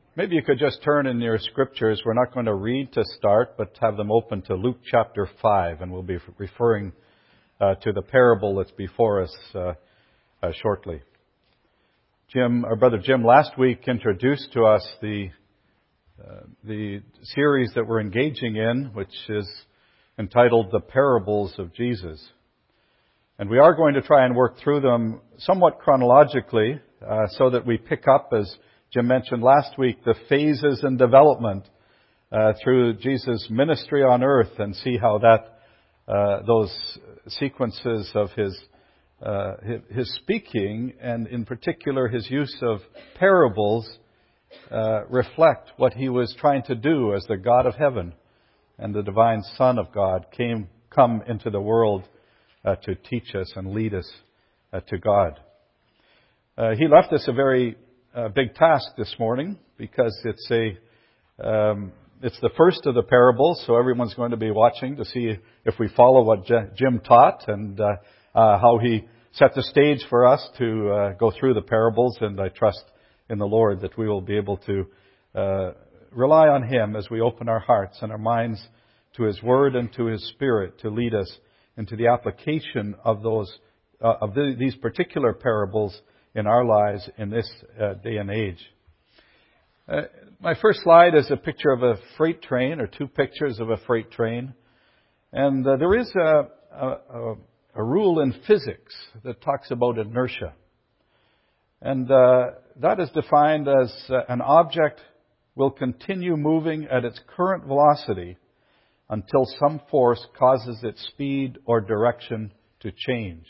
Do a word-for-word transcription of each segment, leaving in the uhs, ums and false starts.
Maybe you could just turn in your scriptures. We're not going to read to start, but have them open to Luke chapter five, and we'll be referring uh, to the parable that's before us uh, uh, shortly. Jim, our brother Jim, last week introduced to us the uh, the series that we're engaging in, which is entitled The Parables of Jesus. And we are going to try and work through them somewhat chronologically, uh, so that we pick up, as Jim mentioned last week, the phases in development uh, through Jesus' ministry on earth, and see how that uh, those sequences of his, uh, his his speaking, and in particular his use of parables, uh, reflect what he was trying to do as the God of heaven and the divine Son of God came come into the world uh, to teach us and lead us uh, to God. Uh, he left us a very uh, big task this morning, because it's a um, it's the first of the parables, so everyone's going to be watching to see if we follow what J- Jim taught and uh, uh, how he set the stage for us to uh, go through the parables. And I trust in the Lord that we will be able to uh, rely on Him as we open our hearts and our minds to His Word and to His Spirit to lead us into the application of those uh, of the, these particular parables in our lives in this uh, day and age. Uh, my first slide is a picture of a freight train, or two pictures of a freight train. And uh, there is a, a, a rule in physics that talks about inertia. And uh, that is defined as uh, an object will continue moving at its current velocity until some force causes its speed or direction to change.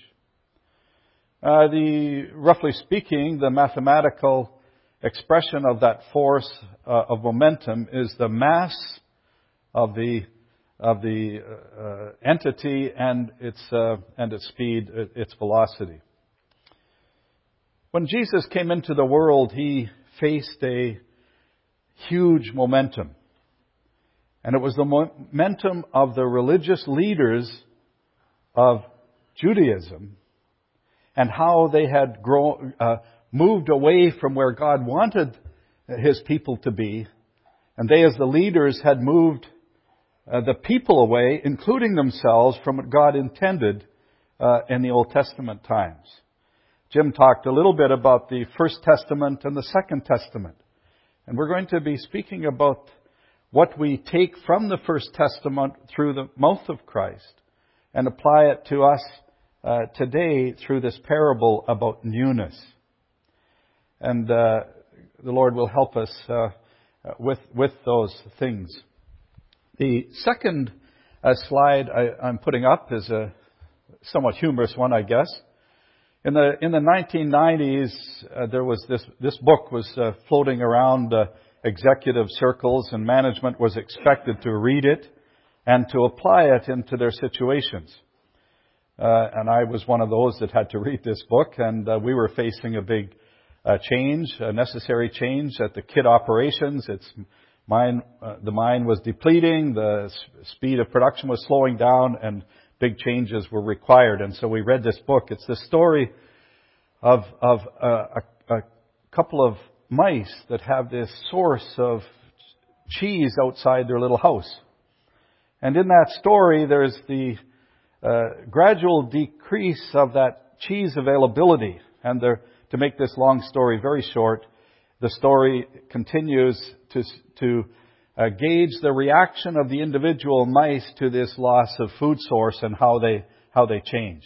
Uh, the, roughly speaking, the mathematical expression of that force uh, of momentum is the mass of the of the uh, entity and its uh, and its speed, its velocity. When Jesus came into the world, He faced a huge momentum, and it was the momentum of the religious leaders of Judaism, and how they had grown, uh, moved away from where God wanted His people to be. And they, as the leaders, had moved uh, the people away, including themselves, from what God intended uh, in the Old Testament times. Jim talked a little bit about the First Testament and the Second Testament. And we're going to be speaking about what we take from the First Testament through the mouth of Christ and apply it to us Uh, today through this parable about newness. And uh, the Lord will help us uh, with with those things. The second uh, slide I, I'm putting up is a somewhat humorous one, I guess. In the in the nineteen nineties, uh, there was this this book was uh, floating around uh, executive circles, and management was expected to read it and to apply it into their situations. Uh, and I was one of those that had to read this book, and uh, we were facing a big uh, change, a necessary change at the kit operations. Its mine, uh, the mine was depleting, the s- speed of production was slowing down, and big changes were required. And so we read this book. It's the story of of uh, a, a couple of mice that have this source of cheese outside their little house. And in that story, there's the Uh, gradual decrease of that cheese availability. And there, to make this long story very short, the story continues to, to uh, gauge the reaction of the individual mice to this loss of food source and how they, how they change.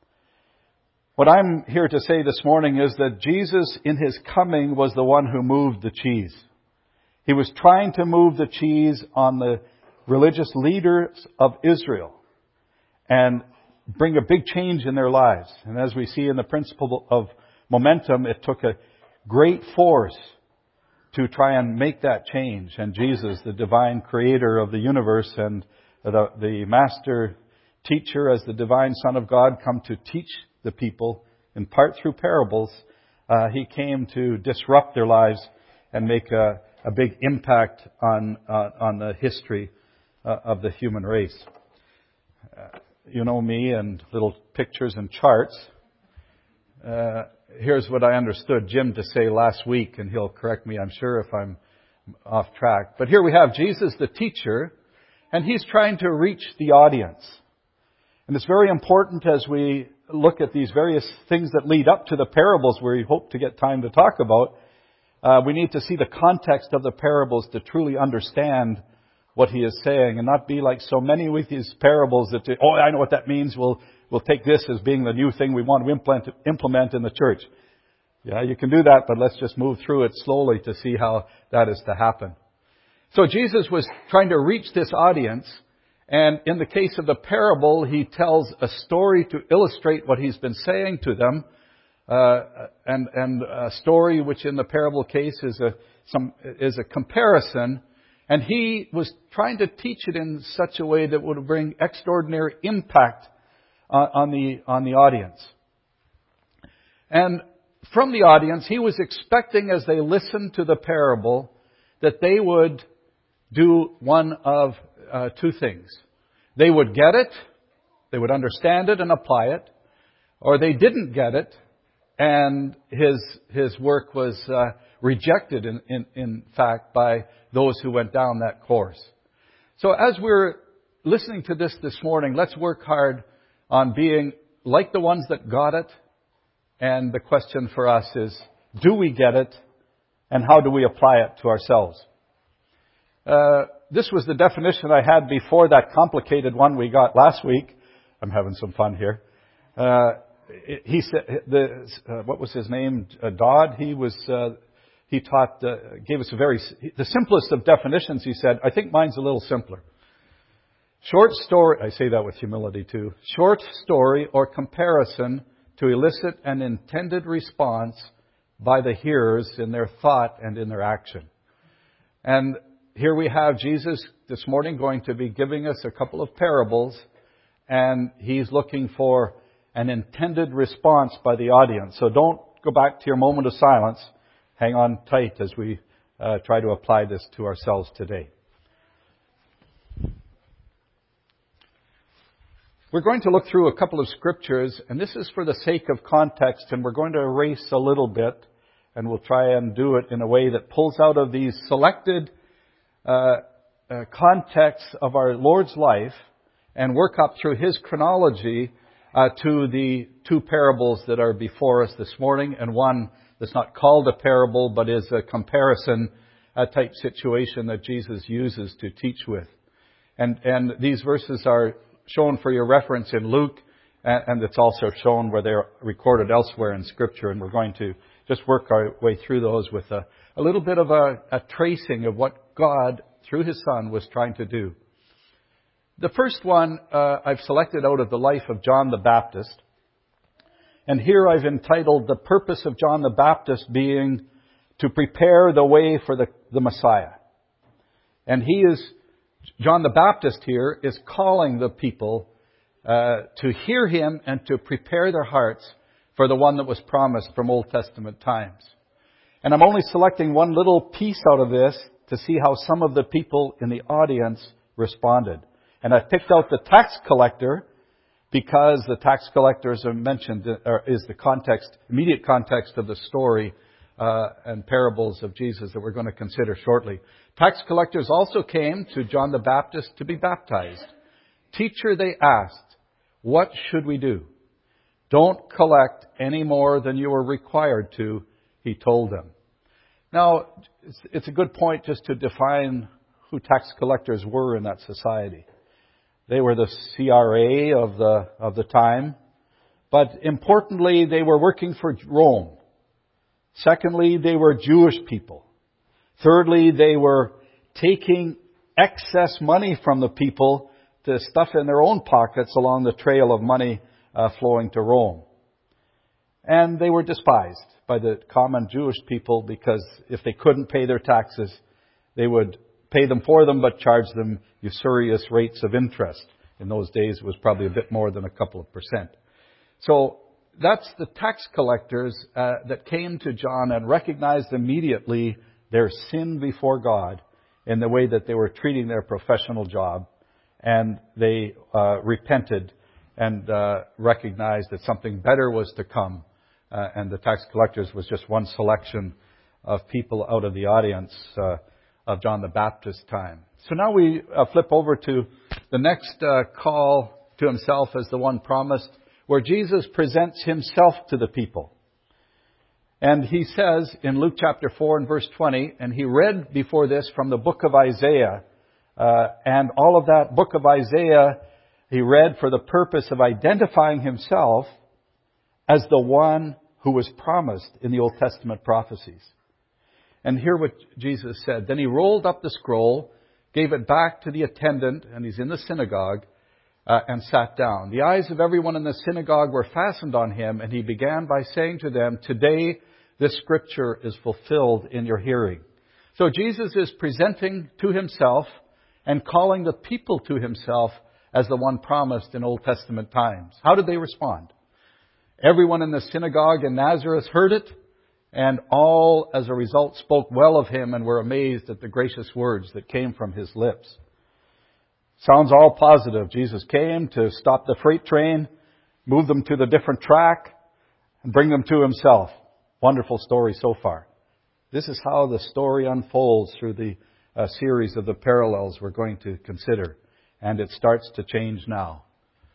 What I'm here to say this morning is that Jesus, in His coming, was the one who moved the cheese. He was trying to move the cheese on the religious leaders of Israel and bring a big change in their lives. And as we see in the principle of momentum, it took a great force to try and make that change. And Jesus, the divine creator of the universe and the, the master teacher as the divine Son of God, come to teach the people, in part through parables. Uh, he came to disrupt their lives and make a, a big impact on, uh, on the history uh, of the human race. Uh, You know me and little pictures and charts. Uh, here's what I understood Jim to say last week, and he'll correct me, I'm sure, if I'm off track. But here we have Jesus, the teacher, and he's trying to reach the audience. And it's very important as we look at these various things that lead up to the parables we hope to get time to talk about. Uh, we need to see the context of the parables to truly understand what he is saying and not be like so many with these parables that, oh, I know what that means. We'll, we'll take this as being the new thing we want to implement, implement in the church. Yeah, you can do that, but let's just move through it slowly to see how that is to happen. So Jesus was trying to reach this audience, and in the case of the parable, he tells a story to illustrate what he's been saying to them, uh, and, and a story which in the parable case is a, some, is a comparison, and he was trying to teach it in such a way that would bring extraordinary impact on, on the, on the audience. And from the audience, he was expecting as they listened to the parable that they would do one of uh, two things. They would get it, they would understand it and apply it, or they didn't get it, and his his work was uh, rejected, in, in, in fact, by those who went down that course. So as we're listening to this this morning, let's work hard on being like the ones that got it. And the question for us is, do we get it, and how do we apply it to ourselves? Uh, this was the definition I had before that complicated one we got last week. I'm having some fun here. Uh, he said, the, uh, what was his name? Uh, Dodd. He was, uh, he taught, uh, gave us a very, the simplest of definitions, he said. I think mine's a little simpler. Short story, I say that with humility too. Short story or comparison to elicit an intended response by the hearers in their thought and in their action. And here we have Jesus this morning going to be giving us a couple of parables, and he's looking for an intended response by the audience. So don't go back to your moment of silence. Hang on tight as we uh, try to apply this to ourselves today. We're going to look through a couple of scriptures, and this is for the sake of context, and we're going to erase a little bit, and we'll try and do it in a way that pulls out of these selected uh, uh, contexts of our Lord's life and work up through His chronology uh, to the two parables that are before us this morning, and one that's not called a parable, but is a comparison uh, type situation that Jesus uses to teach with. And, and these verses are shown for your reference in Luke, and it's also shown where they're recorded elsewhere in Scripture, and we're going to just work our way through those with a, a little bit of a, a tracing of what God, through His Son, was trying to do. The first one uh, I've selected out of the life of John the Baptist, and here I've entitled the purpose of John the Baptist being to prepare the way for the, the Messiah. And he is John the Baptist here is calling the people uh, to hear him and to prepare their hearts for the one that was promised from Old Testament times. And I'm only selecting one little piece out of this to see how some of the people in the audience responded. And I picked out the tax collector because the tax collector, as I mentioned, is the context, immediate context of the story uh, and parables of Jesus that we're going to consider shortly. Tax collectors also came to John the Baptist to be baptized. Teacher, they asked, what should we do? Don't collect any more than you are required to, he told them. Now, it's a good point just to define who tax collectors were in that society. They were the C R A of the, of the time. But importantly, they were working for Rome. Secondly, they were Jewish people. Thirdly, they were taking excess money from the people to stuff in their own pockets along the trail of money uh, flowing to Rome. And they were despised by the common Jewish people because if they couldn't pay their taxes, they would pay them for them but charge them usurious rates of interest. In those days, it was probably a bit more than a couple of percent. So that's the tax collectors uh, that came to John and recognized immediately their sin before God in the way that they were treating their professional job. And they uh, repented and uh, recognized that something better was to come. Uh, and the tax collectors was just one selection of people out of the audience uh, of John the Baptist's time. So now we uh, flip over to the next uh, call to himself as the one promised, where Jesus presents himself to the people. And he says in Luke chapter four and verse twenty, and he read before this from the book of Isaiah, uh, and all of that book of Isaiah he read for the purpose of identifying himself as the one who was promised in the Old Testament prophecies. And hear what Jesus said. Then he rolled up the scroll, gave it back to the attendant, and he's in the synagogue, uh, and sat down. The eyes of everyone in the synagogue were fastened on him, and he began by saying to them, "Today this scripture is fulfilled in your hearing." So Jesus is presenting to himself and calling the people to himself as the one promised in Old Testament times. How did they respond? Everyone in the synagogue in Nazareth heard it, and all, as a result, spoke well of him and were amazed at the gracious words that came from his lips. Sounds all positive. Jesus came to stop the freight train, move them to the different track, and bring them to himself. Wonderful story so far. This is how the story unfolds through the uh, series of the parallels we're going to consider. And it starts to change now.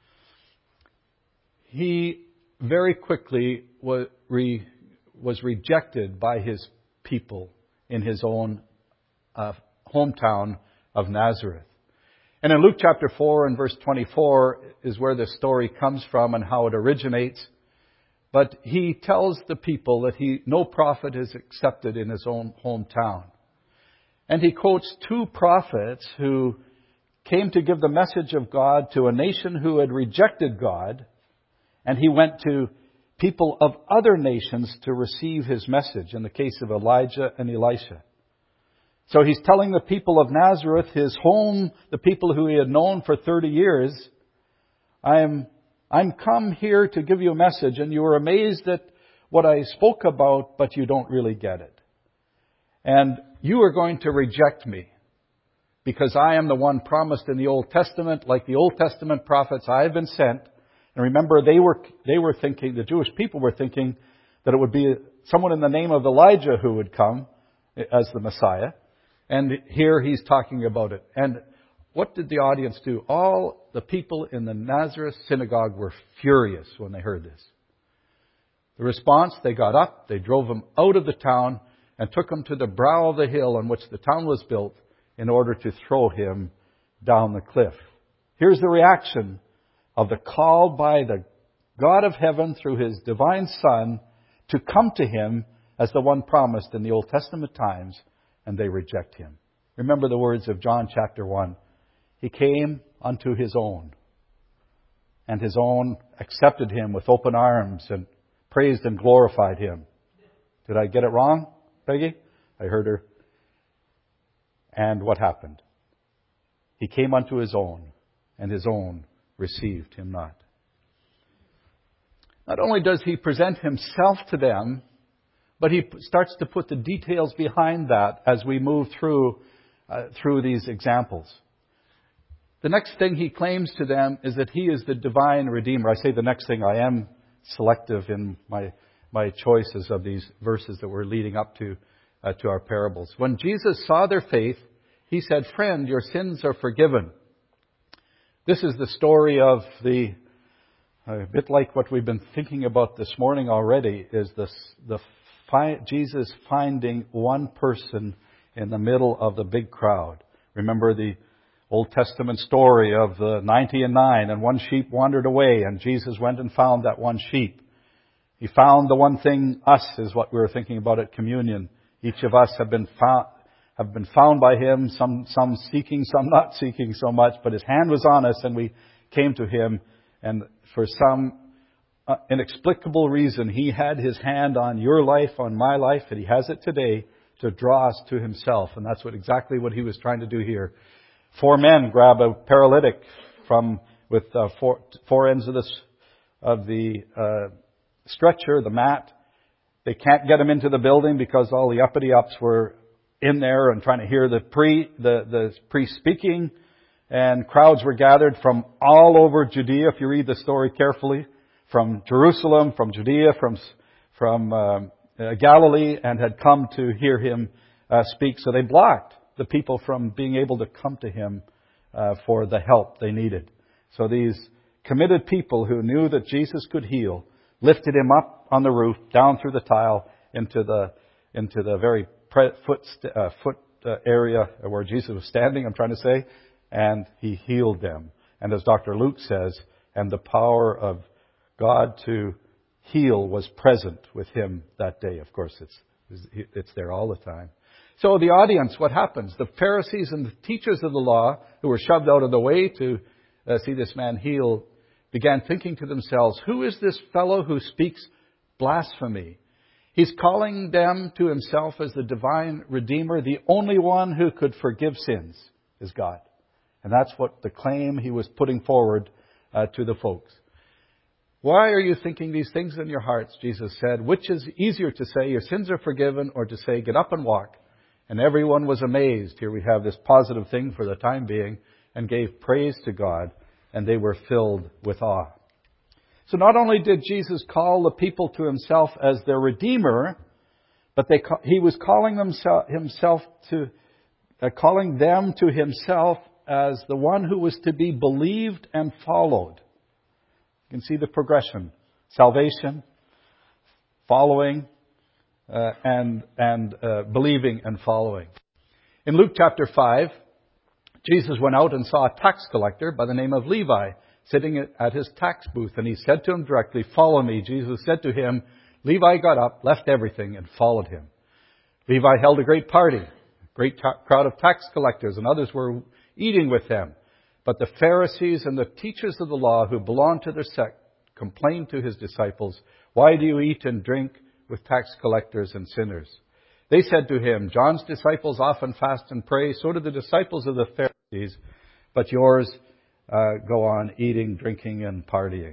He very quickly was, re, was rejected by his people in his own uh, hometown of Nazareth. And in Luke chapter four and verse twenty-four is where this story comes from and how it originates. But he tells the people that he no prophet is accepted in his own hometown. And he quotes two prophets who came to give the message of God to a nation who had rejected God, and he went to people of other nations to receive his message, in the case of Elijah and Elisha. So he's telling the people of Nazareth, his home, the people who he had known for thirty years, I'm, I'm come here to give you a message, and you are amazed at what I spoke about, but you don't really get it. And you are going to reject me, because I am the one promised in the Old Testament. Like the Old Testament prophets, I have been sent. And remember, they were they were thinking, the Jewish people were thinking that it would be someone in the name of Elijah who would come as the Messiah. And here he's talking about it. And what did the audience do? All the people in the Nazareth synagogue were furious when they heard this. The response, they got up, they drove him out of the town, and took him to the brow of the hill on which the town was built, in order to throw him down the cliff. Here's the reaction of the call by the God of heaven through his divine Son to come to him as the one promised in the Old Testament times, and they reject him. Remember the words of John chapter one. He came unto his own, and his own accepted him with open arms and praised and glorified him. Did I get it wrong, Peggy? I heard her. And what happened? He came unto his own, and his own received him not. Not only does he present himself to them, but he starts to put the details behind that as we move through uh, through these examples. The next thing he claims to them is that he is the divine Redeemer. I say the next thing, I am selective in my my choices of these verses that we're leading up to uh, to our parables. When Jesus saw their faith, he said, "Friend, your sins are forgiven." This is the story of the, a bit like what we've been thinking about this morning already, is this, the fi- Jesus finding one person in the middle of the big crowd. Remember the Old Testament story of the ninety and nine, and one sheep wandered away, and Jesus went and found that one sheep. He found the one thing, us, is what we were thinking about at communion. Each of us have been found, have been found by him, some, some seeking, some not seeking so much, but his hand was on us and we came to him, and for some uh, inexplicable reason, he had his hand on your life, on my life, and he has it today to draw us to himself. And that's what exactly what he was trying to do here. Four men grab a paralytic from with uh, four, four ends of this of the uh, stretcher, the mat. They can't get him into the building because all the uppity-ups were in there and trying to hear the pre the, the priest speaking. And crowds were gathered from all over Judea, if you read the story carefully, from Jerusalem, from Judea, from from um, uh, Galilee, and had come to hear him uh, speak. So they blocked the people from being able to come to him uh, for the help they needed. So these committed people who knew that Jesus could heal lifted him up on the roof, down through the tile into the into the very pre- foot uh, foot uh, area where Jesus was standing, I'm trying to say, and he healed them. And as Doctor Luke says, and the power of God to heal was present with him that day. Of course, it's it's there all the time. So the audience, what happens? The Pharisees and the teachers of the law, who were shoved out of the way to uh, see this man healed, began thinking to themselves, who is this fellow who speaks blasphemy? He's calling them to himself as the divine Redeemer. The only one who could forgive sins is God. And that's what the claim he was putting forward uh, to the folks. Why are you thinking these things in your hearts? Jesus said. Which is easier to say, your sins are forgiven, or to say, get up and walk? And everyone was amazed. Here we have this positive thing for the time being, and gave praise to God, and they were filled with awe. So not only did Jesus call the people to himself as their Redeemer, but they, he was calling themself, himself to, uh, calling them to himself as the one who was to be believed and followed. You can see the progression. Salvation, following, uh, and, and uh, believing and following. In Luke chapter five, Jesus went out and saw a tax collector by the name of Levi sitting at his tax booth. And he said to him directly, follow me. Jesus said to him, Levi got up, left everything, and followed him. Levi held a great party, a great ta- crowd of tax collectors, and others were eating with them. But the Pharisees and the teachers of the law who belonged to their sect complained to his disciples, why do you eat and drink with tax collectors and sinners? They said to him, John's disciples often fast and pray, so do the disciples of the Pharisees, but yours uh, go on eating, drinking, and partying.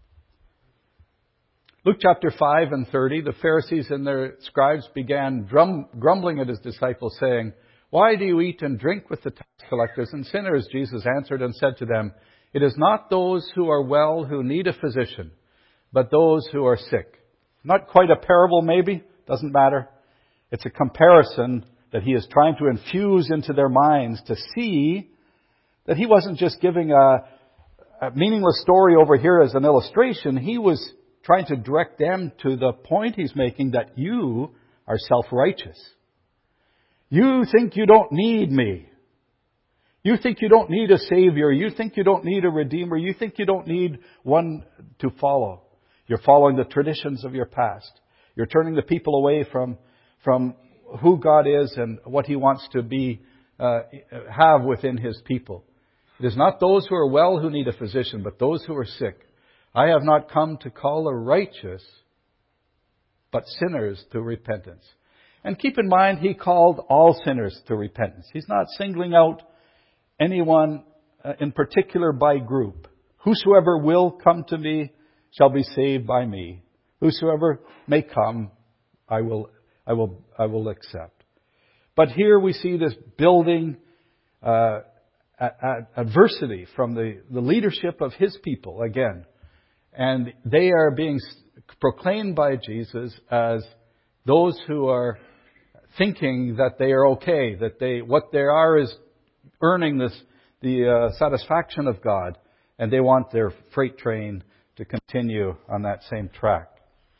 Luke chapter five and thirty, the Pharisees and their scribes began drum, grumbling at his disciples, saying, why do you eat and drink with the tax collectors and sinners? Jesus answered and said to them, it is not those who are well who need a physician, but those who are sick. Not quite a parable maybe, doesn't matter. It's a comparison that he is trying to infuse into their minds to see that he wasn't just giving a, a meaningless story over here as an illustration. He was trying to direct them to the point he's making that you are self-righteous. You think you don't need me. You think you don't need a Savior. You think you don't need a Redeemer. You think you don't need one to follow. You're following the traditions of your past. You're turning the people away from, from who God is and what He wants to be, uh, have within His people. It is not those who are well who need a physician, but those who are sick. I have not come to call the righteous, but sinners to repentance. And keep in mind, He called all sinners to repentance. He's not singling out anyone uh, in particular by group. Whosoever will come to me shall be saved by me. Whosoever may come, I will, I will, I will accept. But here we see this building uh, adversity from the, the leadership of His people again. And they are being proclaimed by Jesus as those who are thinking that they are okay, that they what they are is earning this the uh, satisfaction of God, and they want their freight train to continue on that same track.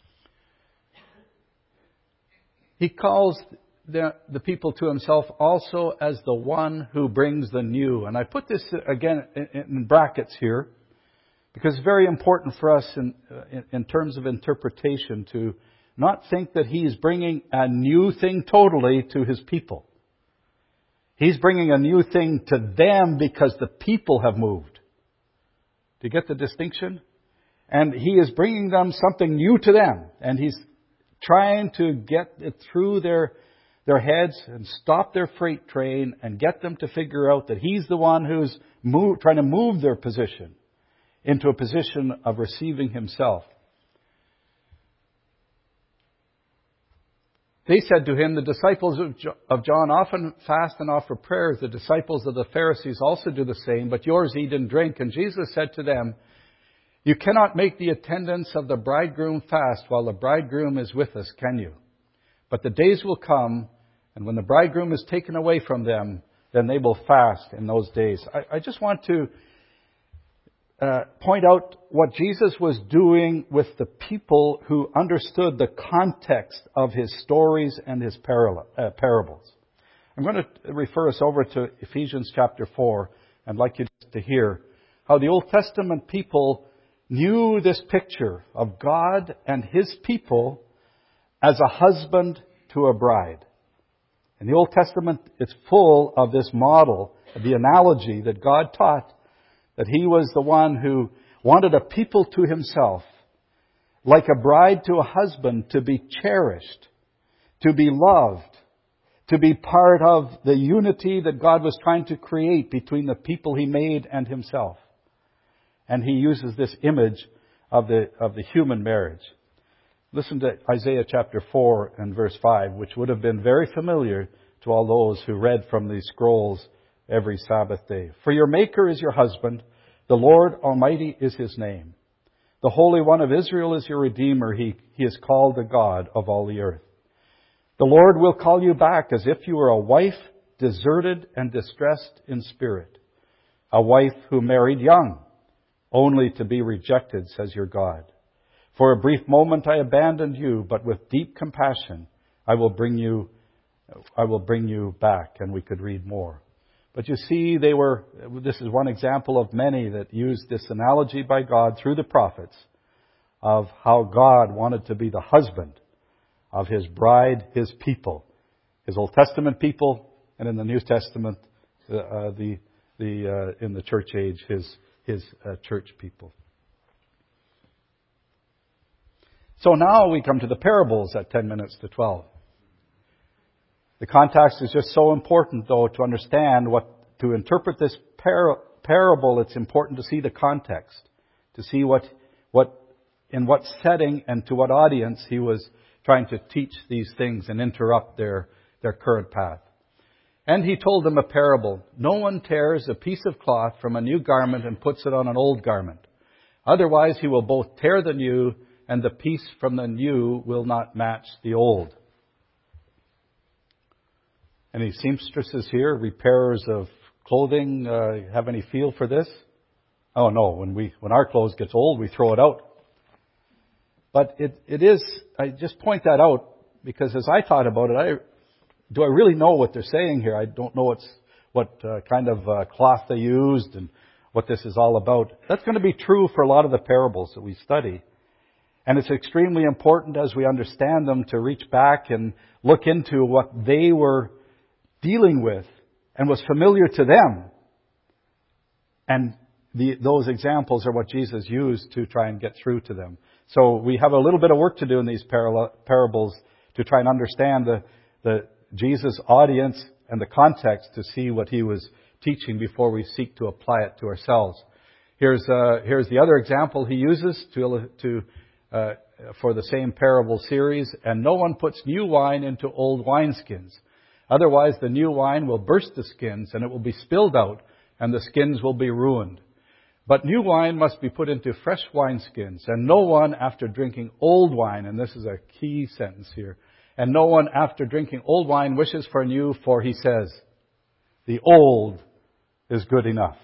He calls the, the people to Himself also as the one who brings the new. And I put this again in, in brackets here because it's very important for us in, in, in terms of interpretation to not think that He's bringing a new thing totally to His people. He's bringing a new thing to them because the people have moved. Do you get the distinction? And He is bringing them something new to them. And He's trying to get it through their, their heads and stop their freight train and get them to figure out that He's the one who's move, trying to move their position into a position of receiving Himself. They said to Him, the disciples of John often fast and offer prayers. The disciples of the Pharisees also do the same, but yours eat and drink. And Jesus said to them, you cannot make the attendants of the bridegroom fast while the bridegroom is with us, can you? But the days will come And when the bridegroom is taken away from them, then they will fast in those days. I, I just want to uh, point out what Jesus was doing with the people who understood the context of his stories and his parallel, uh, parables. I'm going to refer us over to Ephesians chapter four. I'd like you to hear how the Old Testament people knew this picture of God and his people as a husband to a bride. In the Old Testament, it's full of this model, the analogy that God taught, that he was the one who wanted a people to himself, like a bride to a husband, to be cherished, to be loved, to be part of the unity that God was trying to create between the people he made and himself. And he uses this image of the, of the human marriage. Listen to Isaiah chapter four and verse five, which would have been very familiar to all those who read from these scrolls every Sabbath day. For your Maker is your husband, the Lord Almighty is his name. The Holy One of Israel is your Redeemer. He, he is called the God of all the earth. The Lord will call you back as if you were a wife deserted and distressed in spirit, a wife who married young, only to be rejected, says your God. For a brief moment I abandoned you, but with deep compassion I will bring you I will bring you back. And we could read more. But you see, they were this is one example of many that used this analogy by God through the prophets of how God wanted to be the husband of his bride, his people, his Old Testament people, and in the New Testament, uh, the the uh, in the church age, his his uh, church people. So now we come to the parables at ten minutes to twelve. The context is just so important, though, to understand what, to interpret this par- parable, it's important to see the context, to see what, what, in what setting and to what audience he was trying to teach these things and interrupt their, their current path. And he told them a parable. No one tears a piece of cloth from a new garment and puts it on an old garment. Otherwise, he will both tear the new, and the piece from the new will not match the old. Any seamstresses here, repairers of clothing, uh, have any feel for this? Oh no, when we when our clothes gets old, we throw it out. But it it is, I just point that out because as I thought about it, I do I really know what they're saying here? I don't know what's, what uh, kind of uh, cloth they used and what this is all about. That's going to be true for a lot of the parables that we study. And it's extremely important as we understand them to reach back and look into what they were dealing with and was familiar to them. And the, those examples are what Jesus used to try and get through to them. So we have a little bit of work to do in these parallel, parables to try and understand the, the Jesus' audience and the context to see what he was teaching before we seek to apply it to ourselves. Here's uh, here's the other example he uses to to uh, for the same parable series. And no one puts new wine into old wineskins. Otherwise, the new wine will burst the skins, and it will be spilled out, and the skins will be ruined. But new wine must be put into fresh wineskins, and no one after drinking old wine, and this is a key sentence here, and no one after drinking old wine wishes for new, for he says, the old is good enough.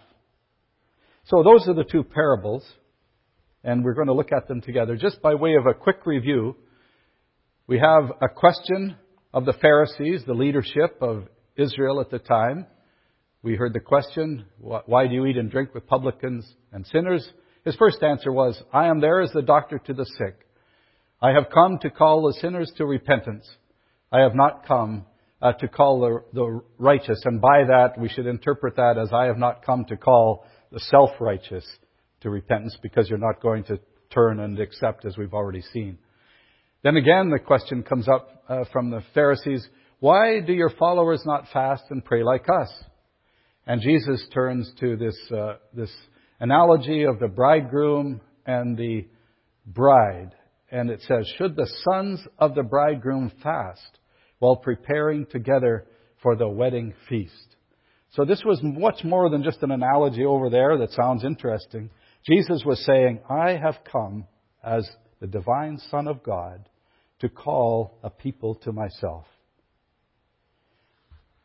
So those are the two parables, and we're going to look at them together. Just by way of a quick review, we have a question of the Pharisees, the leadership of Israel at the time. We heard the question, why do you eat and drink with publicans and sinners? His first answer was, I am there as the doctor to the sick. I have come to call the sinners to repentance. I have not come uh, to call the, the righteous. And by that, we should interpret that as I have not come to call the self-righteous to repentance, because you're not going to turn and accept, as we've already seen. Then again, the question comes up uh, from the Pharisees, why do your followers not fast and pray like us? And Jesus turns to this uh, this analogy of the bridegroom and the bride. And it says, should the sons of the bridegroom fast while preparing together for the wedding feast? So this was much more than just an analogy over there that sounds interesting. Jesus was saying, I have come as the divine Son of God to call a people to myself.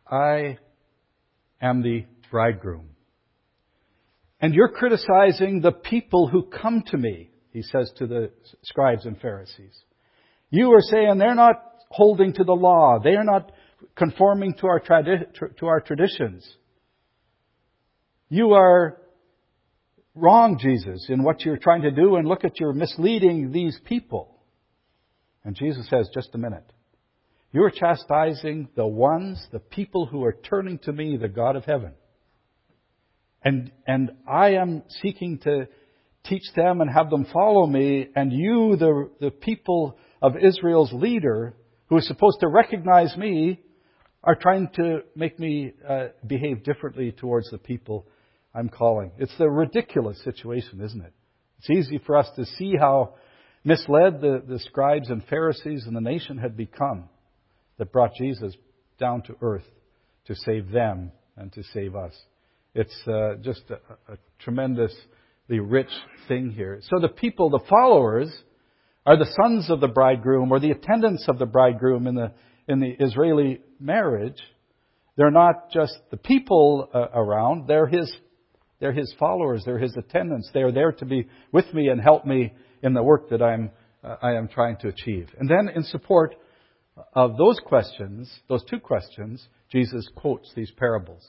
I am the bridegroom. And you're criticizing the people who come to me, he says to the scribes and Pharisees. You are saying they're not holding to the law. They are not conforming to our, tradi- to our traditions. You are wrong, Jesus, in what you're trying to do, and look at you're misleading these people. And Jesus says, just a minute. You're chastising the ones, the people who are turning to me, the God of heaven. And, and I am seeking to teach them and have them follow me. And you, the, the people of Israel's leader, who is supposed to recognize me, are trying to make me uh, behave differently towards the people I'm calling. It's a ridiculous situation, isn't it? It's easy for us to see how misled the, the scribes and Pharisees and the nation had become that brought Jesus down to earth to save them and to save us. It's uh, just a, a tremendously rich thing here. So the people, the followers, are the sons of the bridegroom or the attendants of the bridegroom in the in the Israeli marriage. They're not just the people uh, around. They're his They're his followers. They're his attendants. They are there to be with me and help me in the work that I'm uh, I am trying to achieve. And then in support of those questions, those two questions, Jesus quotes these parables.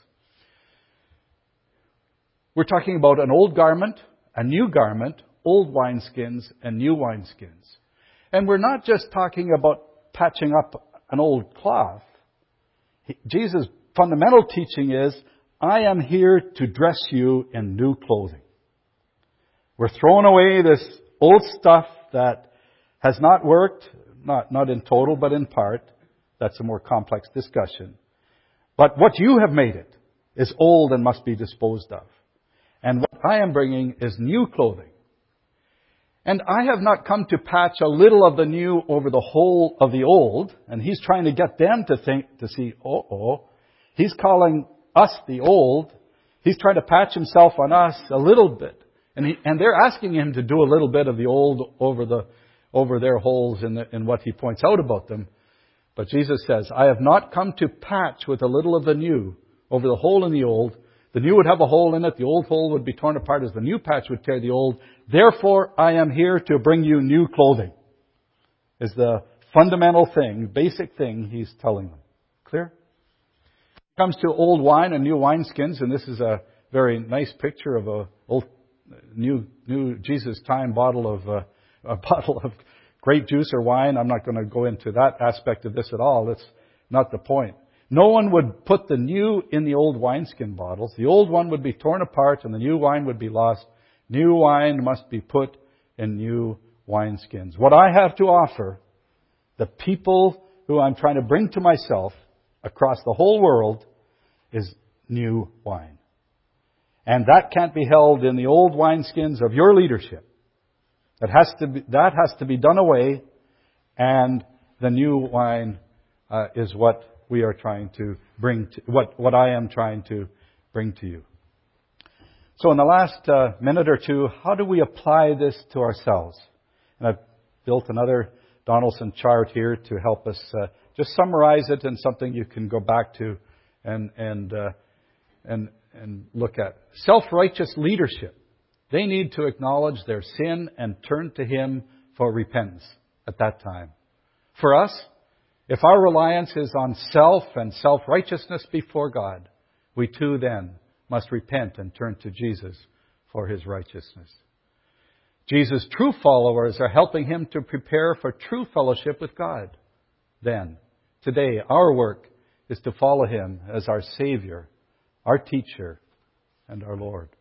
We're talking about an old garment, a new garment, old wineskins, and new wineskins. And we're not just talking about patching up an old cloth. Jesus' fundamental teaching is, I am here to dress you in new clothing. We're throwing away this old stuff that has not worked, not, not in total, but in part. That's a more complex discussion. But what you have made it is old and must be disposed of. And what I am bringing is new clothing. And I have not come to patch a little of the new over the whole of the old. And he's trying to get them to think, to see, oh, oh, he's calling us the old. He's trying to patch himself on us a little bit. And he, and they're asking him to do a little bit of the old over the, over their holes in, the, in what he points out about them. But Jesus says, I have not come to patch with a little of the new over the hole in the old. The new would have a hole in it. The old hole would be torn apart as the new patch would tear the old. Therefore, I am here to bring you new clothing. Is the fundamental thing, basic thing he's telling them. Clear? Comes to old wine and new wineskins, and this is a very nice picture of a old, new, new Jesus time bottle of uh, a bottle of grape juice or wine. I'm not going to go into that aspect of this at all. That's not the point. No one would put the new in the old wineskin bottles. The old one would be torn apart and the new wine would be lost. New wine must be put in new wineskins. What I have to offer, the people who I'm trying to bring to myself across the whole world, is new wine. And that can't be held in the old wineskins of your leadership. That has to be, that has to be done away, and the new wine uh, is what we are trying to bring to, what, what I am trying to bring to you. So in the last uh, minute or two, how do we apply this to ourselves? And I've built another Donaldson chart here to help us uh, just summarize it and something you can go back to and and uh, and and look at. Self-righteous leadership. They need to acknowledge their sin and turn to Him for repentance at that time. For us, if our reliance is on self and self-righteousness before God, we too then must repent and turn to Jesus for His righteousness. Jesus' true followers are helping Him to prepare for true fellowship with God. Then, today, our work is to follow Him as our Savior, our teacher, and our Lord.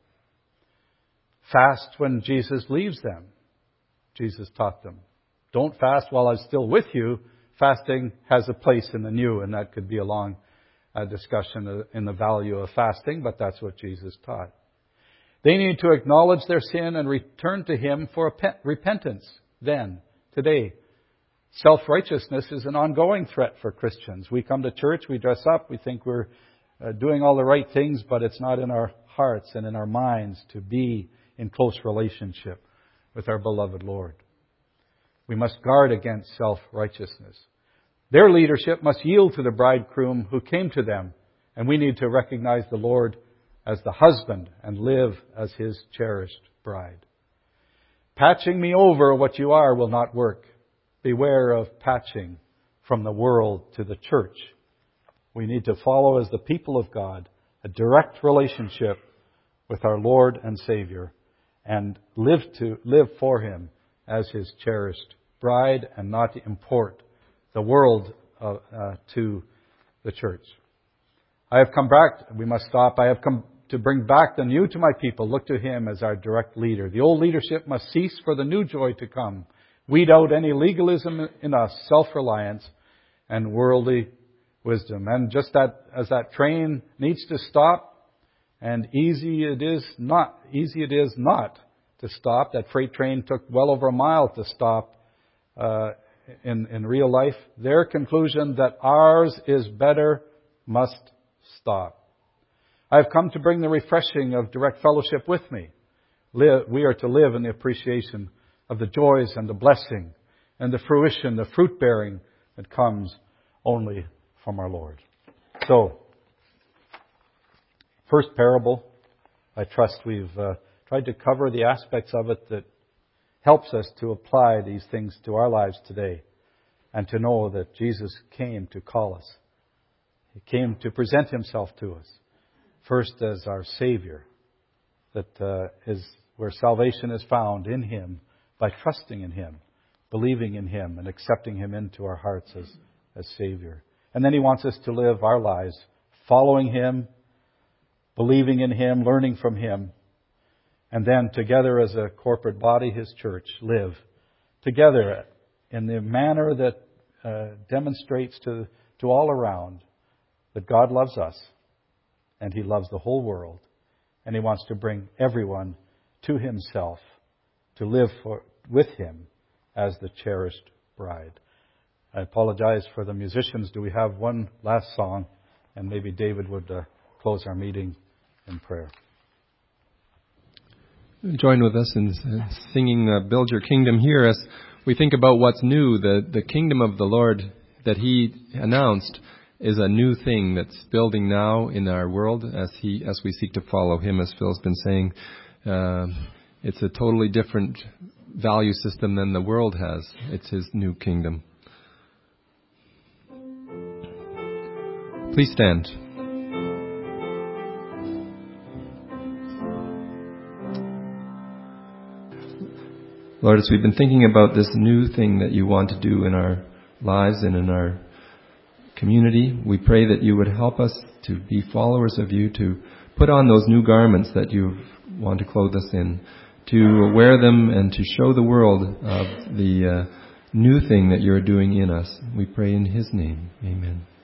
Fast when Jesus leaves them. Jesus taught them. Don't fast while I'm still with you. Fasting has a place in the new, and that could be a long uh, discussion in the value of fasting, but that's what Jesus taught. They need to acknowledge their sin and return to Him for repentance. Then, today, self-righteousness is an ongoing threat for Christians. We come to church, we dress up, we think we're uh, doing all the right things, but it's not in our hearts and in our minds to be in close relationship with our beloved Lord. We must guard against self-righteousness. Their leadership must yield to the bridegroom who came to them And we need to recognize the Lord as the husband and live as His cherished bride. Patching me over what you are will not work. Beware of patching from the world to the church. We need to follow as the people of God a direct relationship with our Lord and Savior and live to live for Him as His cherished bride and not import the world uh, uh, to the church. I have come back, we must stop, I have come to bring back the new to my people. Look to Him as our direct leader. The old leadership must cease for the new joy to come. Weed out any legalism in us, self-reliance, and worldly wisdom. And just that, as that train needs to stop, and easy it is not, easy it is not to stop. That freight train took well over a mile to stop uh, in, in real life. Their conclusion that ours is better must stop. I have come to bring the refreshing of direct fellowship with me. Live, we are to live in the appreciation of the joys and the blessing and the fruition, the fruit bearing that comes only from our Lord. So, first parable, I trust we've uh, tried to cover the aspects of it that helps us to apply these things to our lives today and to know that Jesus came to call us. He came to present Himself to us. First as our Savior, that uh, is where salvation is found in Him by trusting in Him, believing in Him, and accepting Him into our hearts as, as Savior. And then He wants us to live our lives following Him, believing in Him, learning from Him, and then together as a corporate body, His church, live together in the manner that uh, demonstrates to, to all around that God loves us. And He loves the whole world. And He wants to bring everyone to Himself to live for, with Him as the cherished bride. I apologize for the musicians. Do we have one last song? And maybe David would uh, close our meeting in prayer. Join with us in singing uh, Build Your Kingdom here as we think about what's new. The, the kingdom of the Lord that He announced is a new thing that's building now in our world as he as we seek to follow Him, as Phil's been saying. Uh, it's a totally different value system than the world has. It's His new kingdom. Please stand. Lord, as we've been thinking about this new thing that You want to do in our lives and in our community, we pray that You would help us to be followers of You, to put on those new garments that You want to clothe us in, to wear them and to show the world of the uh, new thing that You're doing in us. We pray in His name. Amen.